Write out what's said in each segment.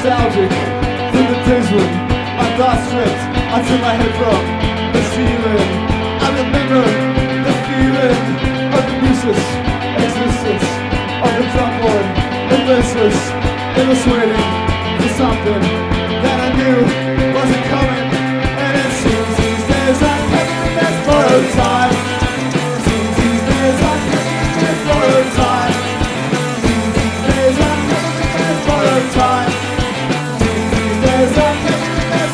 nostalgic through the days when my thoughts stripped onto my head from the ceiling. I remember the feeling of the useless existence of the drunk boy, and listless, it was waiting for something that I knew wasn't coming. And it seems these days I'm having this borrowed time. Seems these days I'm having this borrowed time. Seems these days I'm having this borrowed time. Seems these days I'm having this.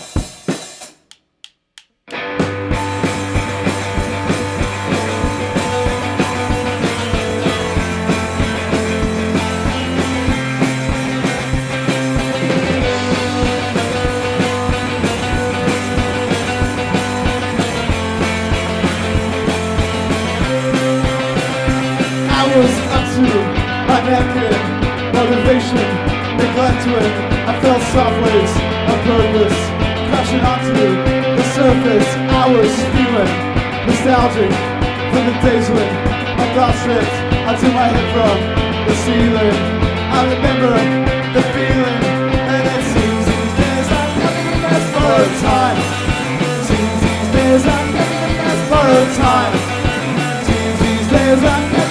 I was up to my neck in motivation, neglect to it. I felt soft waves of purpose crashing onto the surface. I was feeling nostalgic for the days when my thoughts ripped onto my head from the ceiling. I remember the feeling, and it seems these days I'm having the best borrowed time. Seems these days I'm having the best borrowed time. Seems these days I'm having